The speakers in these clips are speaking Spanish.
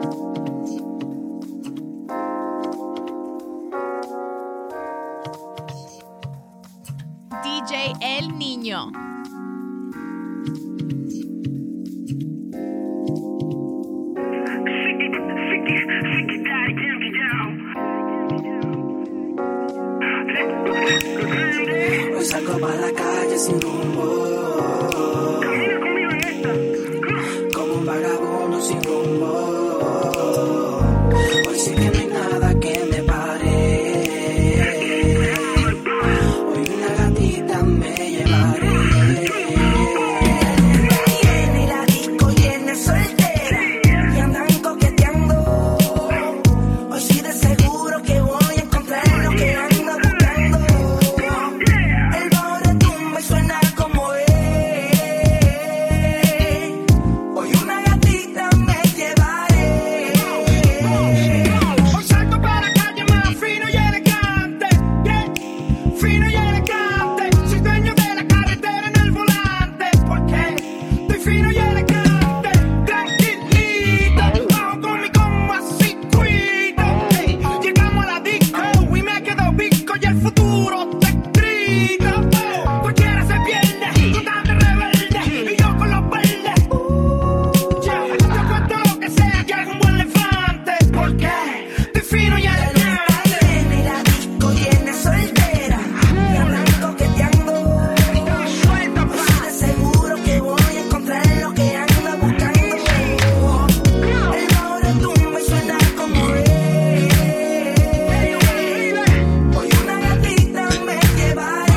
DJ El Niño. Hoy salgo para la calle sin rumbo, como un vagabundo sin rumbo. Hoy sí que no hay nada que me pare. Hoy una gatita me llevaré. Tiene la disco llena soltera y andan coqueteando. Hoy sí de seguro que voy a encontrar lo que ando buscando. El bajo retumba y suena como es. Hoy una gatita me llevaré. Hoy salgo para la calle más fino y elegante, yeah, fino y elegante. Soy dueño de la carretera en el volante, porque estoy fino y elegante. Tranquilito, bajo con mi coma así cuido. Hey, llegamos a la disco y me quedo bico y el futuro está escrito. Oh, cualquiera se pierde, totalmente rebelde y yo con los verdes. Yeah, yo cuento lo que sea, que haga un buen elefante, porque estoy fino y elegante. Tiene la disco llena soltera y andan coqueteando. Suelta, Hoy sí de seguro que voy a encontrar lo que ando buscando. El bajo retumba y suena como es. Hoy una gatita me llevaré.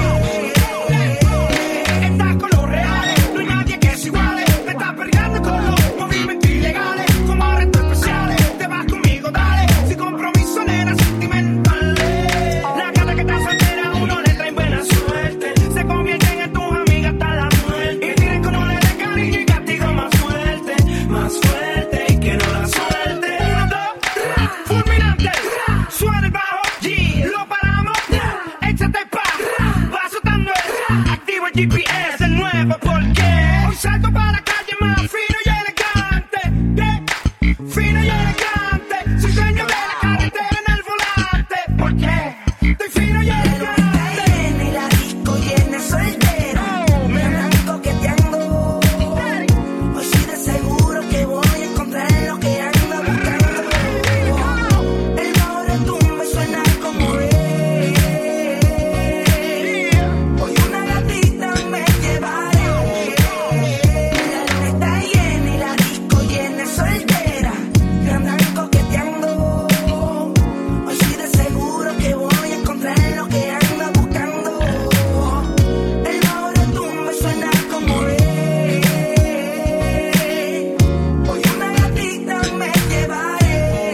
estás con los reales, no hay nadie que se iguale. Te estás perdiendo con los movimientos ilegales, como arrestos especiales. Te vas conmigo, dale, sin compromiso, nena sentimental. La gata que está soltera a uno le trae buena suerte. Se convierten en tus amigas hasta la muerte. Y tienen que no le dé cariño y castigo más fuerte y que no la suelte. 1, 2, fulminante, suena el bajo, G, lo paramos, échate va soltando activo el GPS de nuevo, porque hoy salgo para la calle más fino y elegante, yeah, fino y elegante. Soy dueño de la carretera en el volante, porque estoy fino y elegante. Tiene la disco llena soltera y andan coqueteando. Hoy sí de seguro que voy a encontrar lo que ando buscando. El bajo retumba y suena como es. Hoy una gatita me llevaré. La luna está llena y la disco llena soltera y andan coqueteando. Hoy sí de seguro que voy a encontrar lo que ando buscando. El bajo retumba y suena como es. Hoy una gatita me llevaré.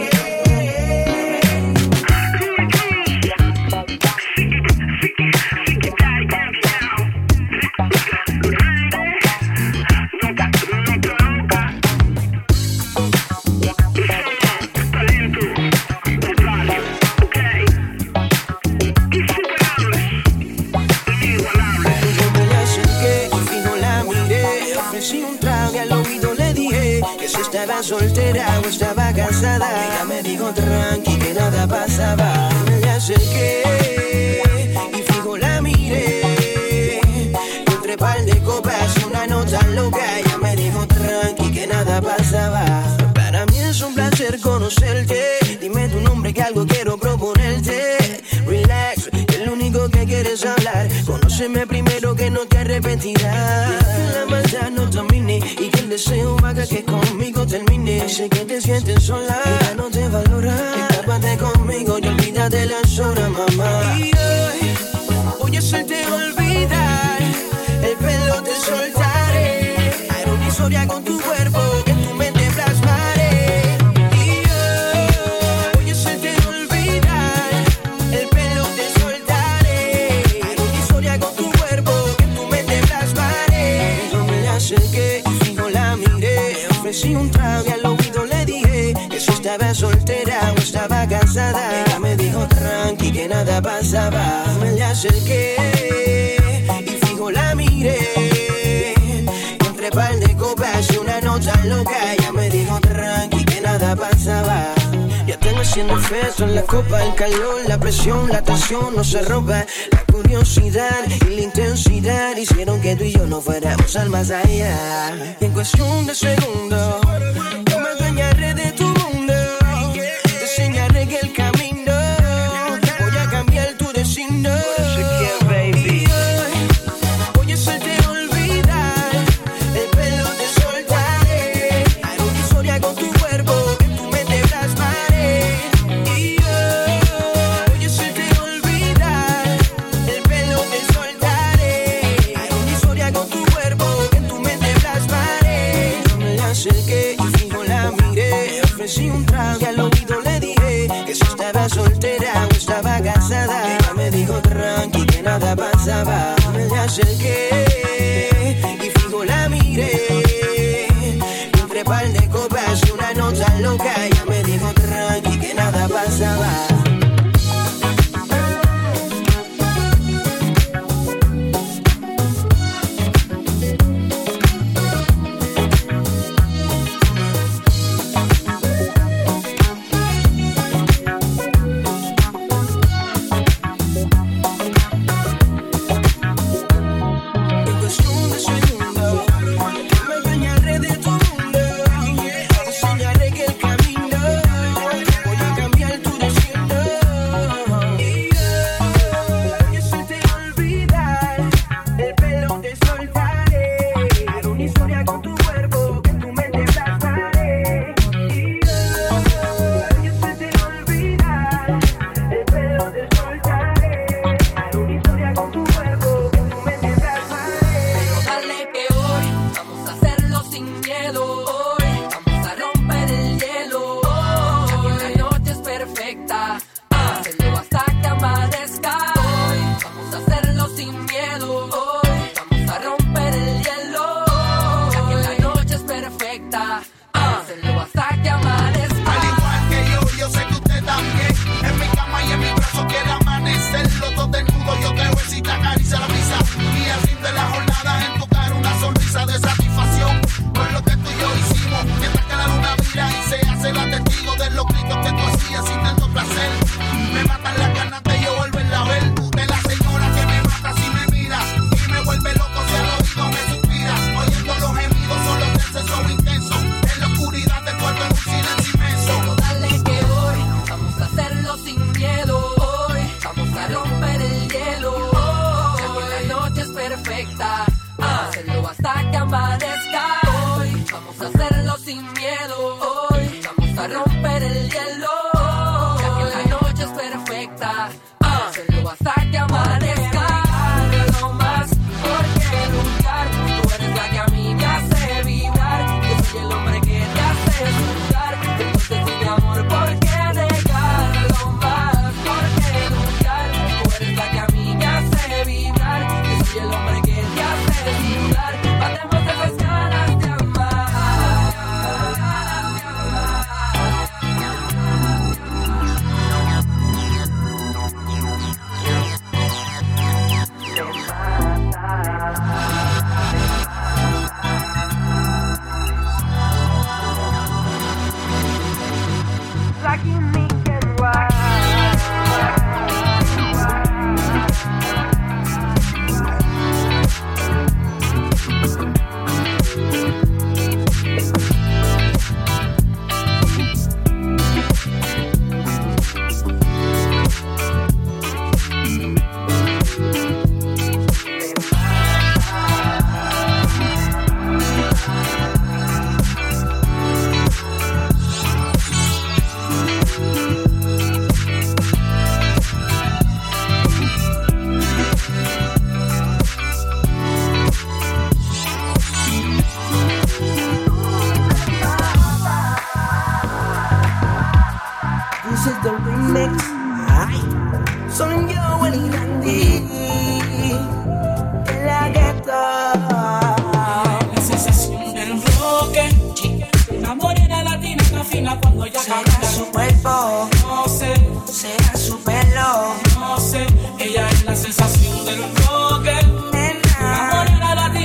Yo me le acerqué y fijo la miré. Ofrecí un trago y al oído le dije que si estaba soltera o estaba casada. Ella me dijo tranqui que nada pasaba. Me le acerqué y fijo la miré. Y entre par de copas y una nota loca. Ella me dijo tranqui que nada pasaba. Para mí es un placer conocerte. Dime tu nombre que algo quiero proponerte. Relax, que lo único que quieres hablar. Conóceme primero que no te arrepentirás. Que la maldad no domine y que el deseo haga que conmigo termine. Sé que te sientes sola y ya no te valora. Escápate conmigo y olvídate las horas, mamá. Y hoy voy a hacerte olvidar. El pelo te soltaré. Haré una historia con tu cuerpo que en tu mente plasmaré. Y hoy voy a hacerte olvidar. El pelo te soltaré. Haré una historia con tu cuerpo que en tu mente plasmaré. Yo me le acerqué y fijo la miré. Ofrecí un trago y al oído le dije que si estaba soltera o estaba casada. Ella me dijo tranqui que nada pasaba. Me le acerqué y fijo la miré. Y entre par de copas y una nota loca. Ella me dijo tranqui que nada nada pasaba. Ya tengo haciendo efecto en la copa, el calor, la presión, la tensión no se rompa. La curiosidad y la intensidad hicieron que tú y yo no fuéramos al más allá. En cuestión de segundos, yo me adueñaré de tu mundo. Te enseñaré que el camino, voy a cambiar tu destino. Baby, voy a hacerte olvidar, el pelo te soltaré. Haré una historia con tu cuerpo que en tu mente plasmaré. Y yo voy a hacerte olvidar, el pelo te soltaré. Haré una historia con tu cuerpo que en tu mente plasmaré. Yo me la acerqué y fijo la miré. Ofrecí un trago y al oído le dije que si estaba soltera o estaba casada. Ella me dijo tranqui que nada pasaba. Me la acerqué y fijo la miré. Entre par de copas y una nota loca. Ella me dijo tranqui que nada pasaba.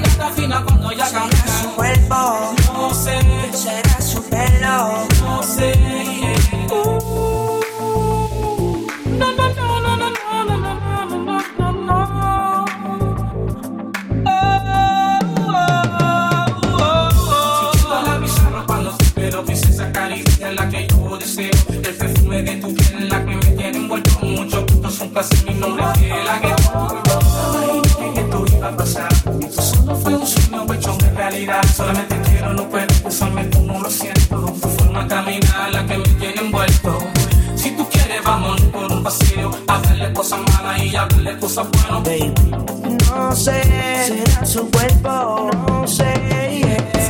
Será su pelo, no sé. esa caricia es la que yo deseo. El perfume de tu piel es la que me tiene envuelto. Mucho gusto, es un placer, mi nombre es fiel a que que esto iba a pasar. Esto solo fue un sueño hecho de realidad. Solamente quiero, no puedo pensarme como lo siento. Tu forma de caminar la que me tiene envuelto. Si tú quieres, vamos por un paseo. Hacerle cosas malas y hablarle cosas buenas, baby. No sé, será su cuerpo, no sé, yeah.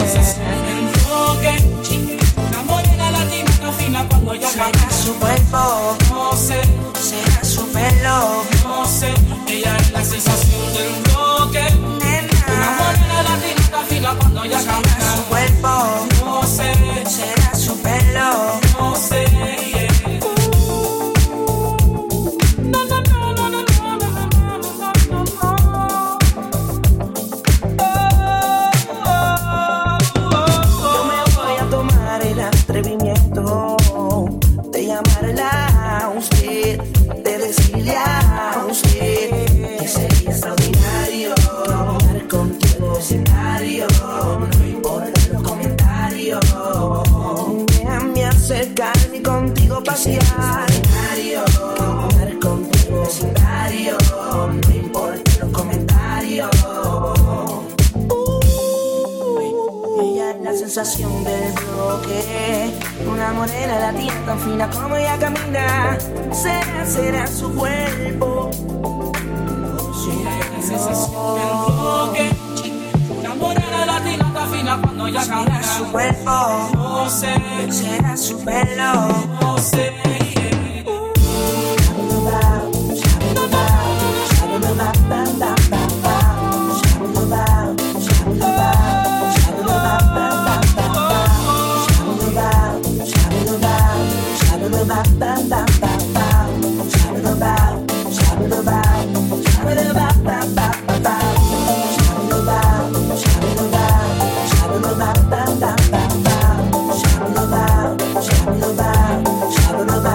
Una morena latina que afina cuando ella será camina. su cuerpo, No sé, será su pelo, no sé. Ella es la sensación del bloque. Una morena latina que afina cuando ella será camina. su cuerpo, No sé, será su pelo, no sé, yeah. yo me voy a tomar el atrevimiento de llamarla a usted, de decirle a usted que sería extraordinario caminar contigo escenario, no importa los comentarios, déjame acercarme y contigo pasear, caminar contigo escenario, no importa los comentarios. Ella es la sensación del bloque, una morena latina tan fina como ella camina. Será su cuerpo. La sensación del bloque. Una morena latina que afina cuando ella Será camina. su cuerpo, No sé, será su pelo. no sé, yeah. Shabba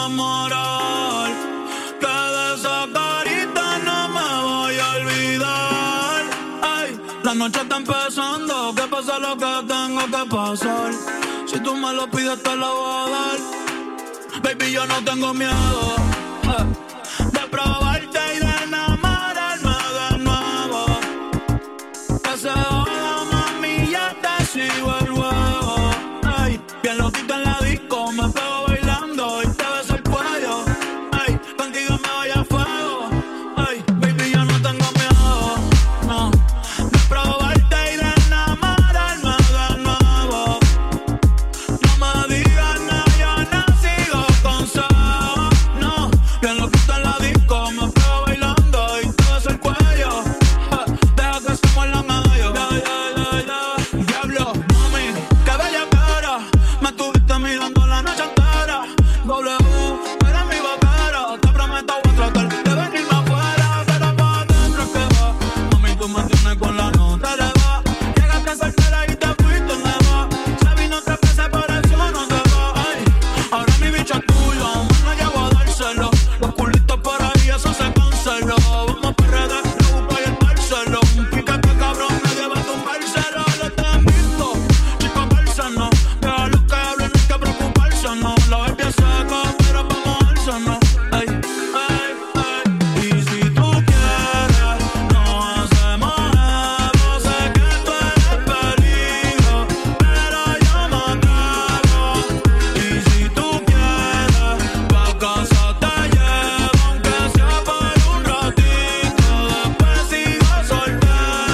enamorar, que de esa carita no me voy a olvidar. Ay, la noche está empezando, que pase lo que tengo que pasar. Si tú me lo pides te lo voy a dar. Baby, yo no tengo miedo de probarte y de enamorarme de nuevo. Que se joda, mami, ya te sigo el juego. Ay, bien loquito en la disco, me pego bailando y te beso el cuello. Ay, contigo me voy a fuego. Ay, baby, yo no tengo miedo, no, de probarte y de enamorarme de nuevo. No me digas nada, yo no sigo consejos, no. Bien loquito en la disco, me pego bailando y te beso el cuello. Deja que se muelan a ellos. Diablo, mami, qué bella cara. Me estuviste mirando la noche entera. W, eres mi vaquera. Te prometo voy a tratar de venirme afuera, pero pa' adentro es que va. Mami, tú me tienes con la nota elevada. Llegaste soltera y te fuiste donde va. Se vino 3 veces, por eso no se va. Ay, ahora mi bicho es tuyo, no llego a dárselo. Los culitos por ahí, eso se canceló. Vamos pa' redes, lo busco y el Barceló. Un piquete cabrón, nadie va a tumbárselo. Lo te han visto, chicos, bálsano. Deja los que hablen, no hay que preocuparse, no. La baby es seca, pero vamos al sano. Ay, ay, ay. Y si tú quieres, nos hacemos nuevos. Sé que tú eres peligro, pero yo me atrevo. Y si tú quieres, pa' casa te llevo, aunque sea por un ratito. Después sigo soltero.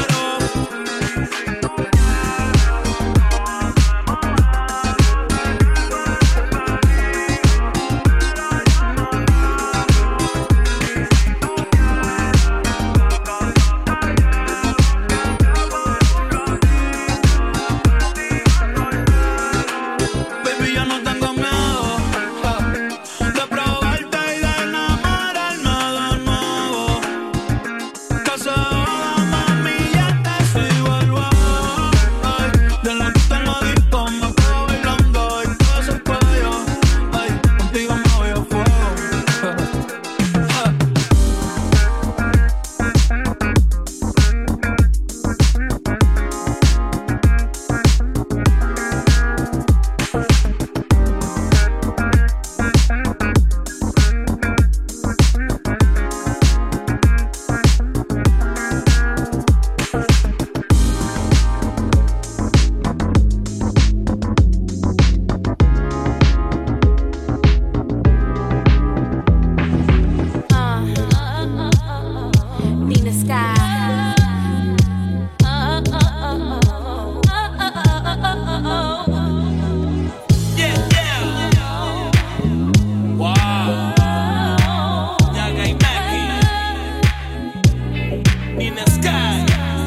Baby, yo no tengo miedo de probarte y de enamorarme de nuevo. Que se joda, mami, ya te sigo el juego. Ay, de la que te lo disco, me pego bailando y te beso el cuello. Ay, contigo me voy a fuego. Nina Sky. Yeah, yeah. Wow. Yaga y Mackie. Nina Sky.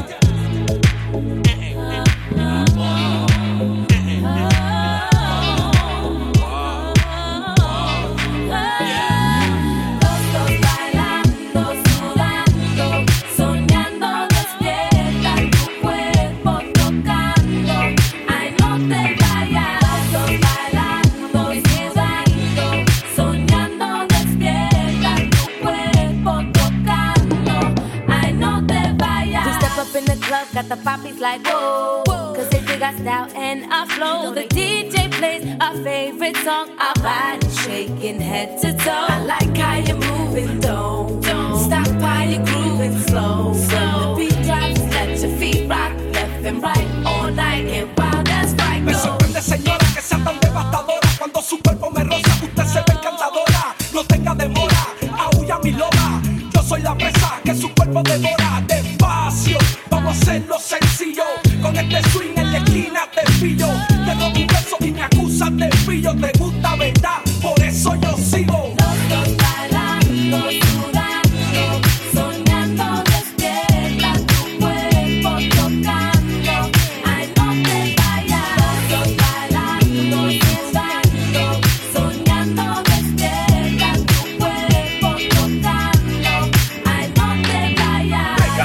Los dos bailando, sudando, soñando despierta, tu cuerpo tocando. Ay, no te vayas. Los dos bailando, sudando, soñando despierta, tu cuerpo tocando. Ay, no te vayas. We step up in the club, got the poppies like whoa, cause they dig our style and our flow. The DJ plays our favorite song, our body shaking head to toe. I like how you're moving, don't stop while you're grooving slow. When the beat drops, let your feet rock left and right all night. And wow, that's right, Me go. sorprende, señora, que sea tan devastadora. Cuando su cuerpo me roza, usted se ve encantadora. No tenga demora, aúlla mi loba. Yo soy la presa que su cuerpo devora. Despacio, vamos a hacerlo sencillo. Con este swing en la esquina te pillo. Te doy un beso y me acusas de pillo. Te gusta, ¿verdad? Por eso yo sigo. Los dos bailando, sudando, soñando despierta, tu cuerpo tocando. Ay, no te vayas. Los dos bailando, sudando, soñando despierta, tu cuerpo tocando. Ay, no te vayas.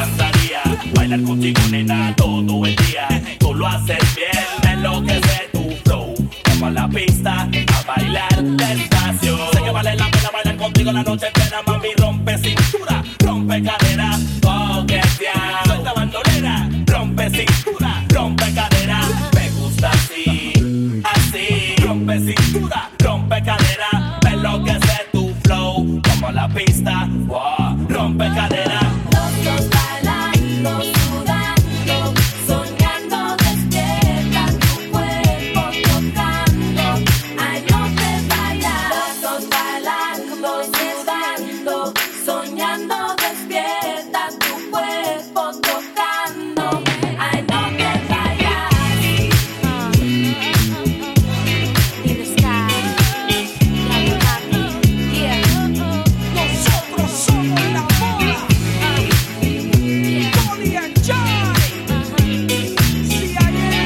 contigo la noche entera, mami, rompe cintura, rompe cadera, coquetea, suelta bandolera, rompe cintura, rompe cadera, me gusta así, así, rompe cintura, rompe cadera, me enloquece tu flow, como la pista, wow, rompe cadera. Los dos bailando, sudando, soñando, despierta tu cuerpo tocando. Ay, no te vayas. Los dos bailando, sudando, soñando, despierta tu cuerpo tocando. Ay, no te vayas. In the sky, like happy, yeah. Nosotros somos la moda. Tony and Jai. CIA.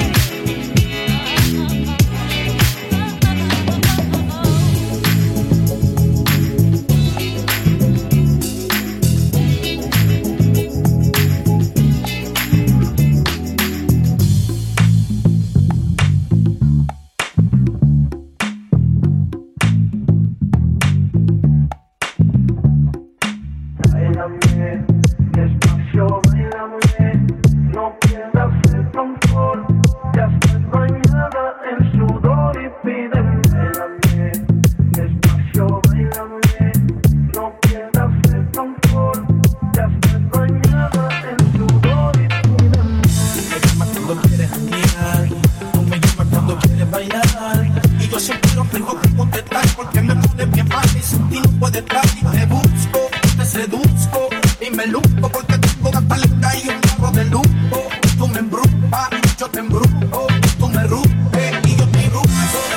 Báilame, despacio, báilame, no pierdas el control, ya estás bañada en sudor y pídeme. Báilame, despacio, báilame, no pierdas el control, ya estás bañada en sudor y pídeme. Me llamas cuando quieres janguear, tú me llamas cuando quieres bailar, y yo siempre no tengo que contestar porque me pone bien mal y sin ti no puede estar. Y te busco, te seduzco y me lupo porque tengo una paleta y un carro de lujo. Tú me embrujas, yo te embrujo, tú me ruges y yo te embrujo.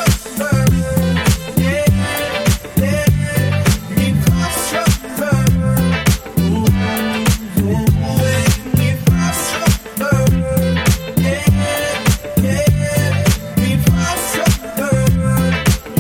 Yeah, yeah, mi fashion girl. Mi fashion girl. Yeah, yeah, mi fashion girl.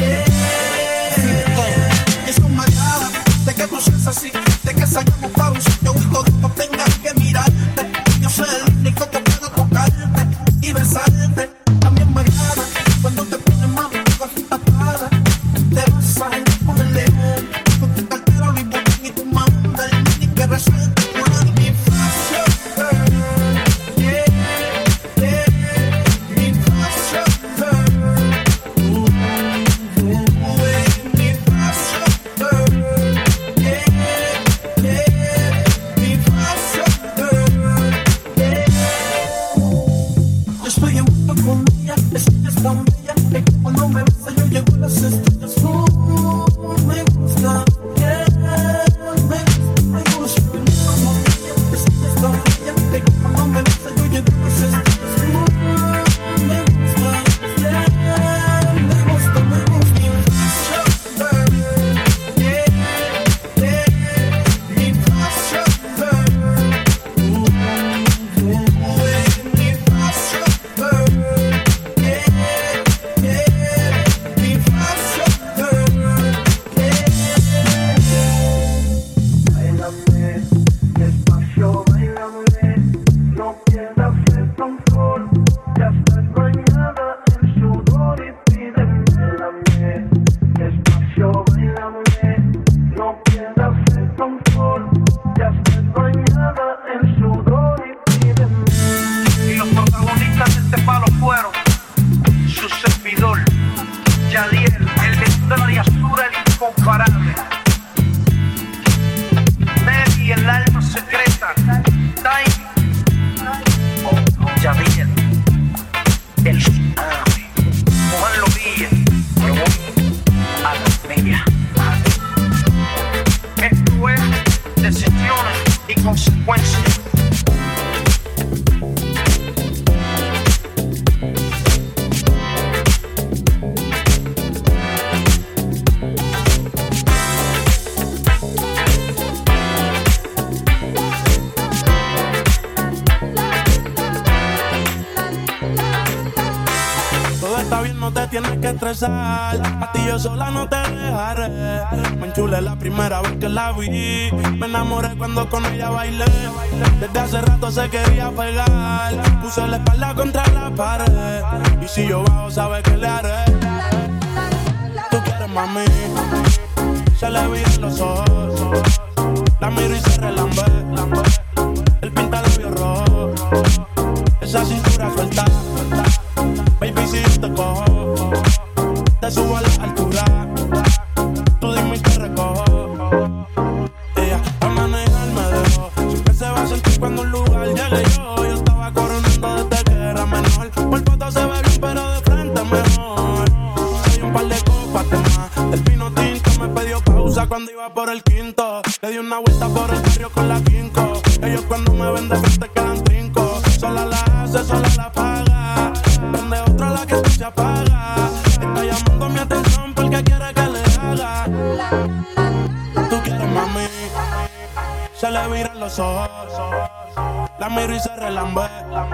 Yeah. Es un malada de que tú seas así, de que salgamos pa' un sitio y todos no tengan que mirarte. Yo soy el único que puedo tocarte y besarte. También me agrada cuando te pones mami con patada. Te vas a ir por el león con tu cartera Louis Vuitton y tu manda el mini que resuelta con mi fashion girl. Yeah, yeah, mi fashion girl. Mi fashion girl. Yeah, yeah, mi fashion girl. Yeah. Yo estoy envuelto con ella, ella es tan bella, que cuando me besa yo llego a las estrellas. Me gusta, yeah, me gusta, como ella, ella es tan bella, que cuando me besa yo llego a las estrellas. Me gusta, yeah, me gusta, mi fashion girl. Yeah, yeah, mi fashion girl. Mi fashion girl. Yeah, yeah, mi fashion girl. Báilame, despacio, báilame, no pierdas el control, ya estás bañada en sudor y pídeme. Báilame, despacio, báilame, no pierdas el control, ya estás bañada en sudor y pídeme. Y los protagonistas de este palo fueron su servidor, Yadiel, el de la diaspora, el incomparable. Nelly, el alma secreta. Time, Yadiel, el tsunami. Juan Lovilla, yo voy a la media. Esto es decisiones y consecuencias. Todo está bien, no te tienes que estresar. A ti yo sola no te dejaré. Me enchulé la primera vez que la vi. Me enamoré cuando con ella bailé. Desde hace rato se quería pegar. Puse la espalda contra la pared. Y si yo bajo, sabes que le haré. Tú quieres mami. Se le viran los ojos. Esa cuando iba por el quinto, le di una vuelta por el barrio con la Kinko. Ellos cuando me ven de frente quedan trinco. Sola la hace, sola la paga. Donde otra la que se apaga. Está llamando mi atención porque quiere que le haga. Tú quieres, mami. Se le viran los ojos. La miro y se relambe.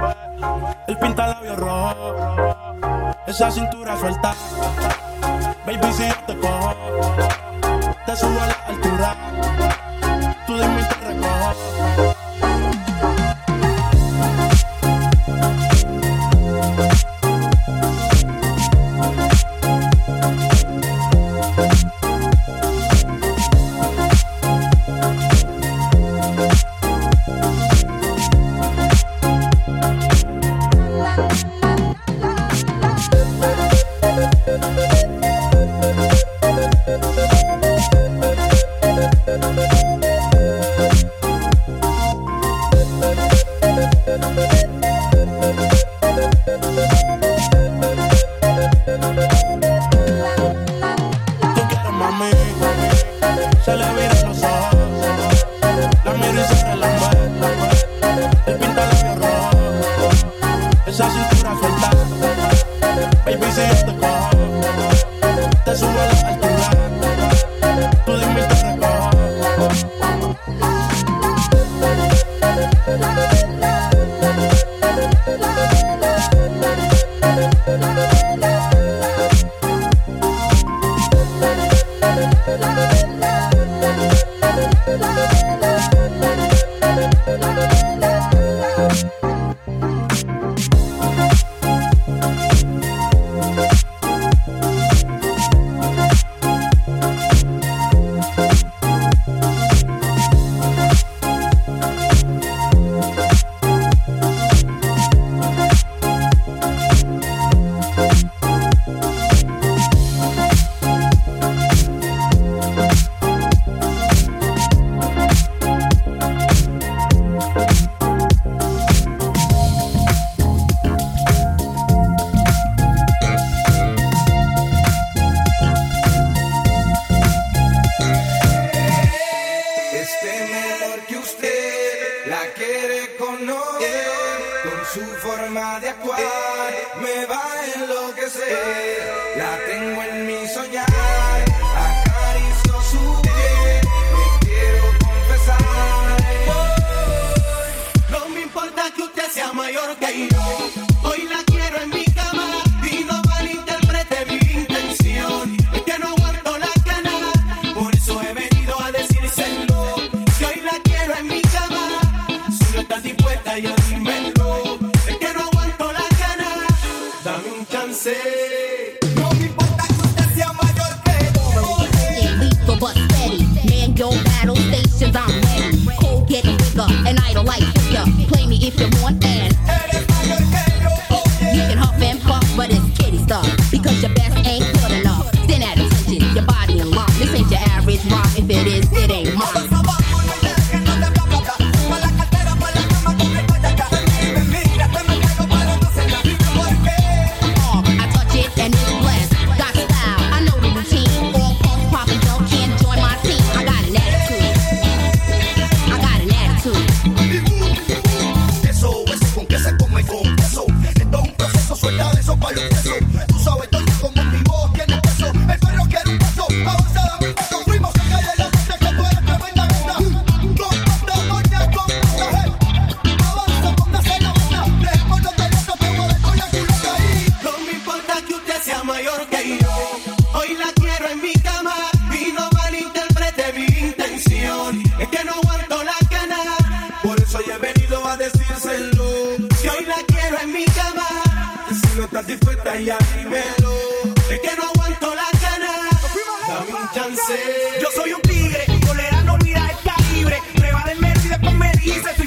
El pinta labios rojos. Esa cintura suelta. Baby, si yo te cojo, te subo a la altura. Tú dime y te recojo. Yo soy un tigre, tolerando mira el calibre. Prueba del mes y después me dice.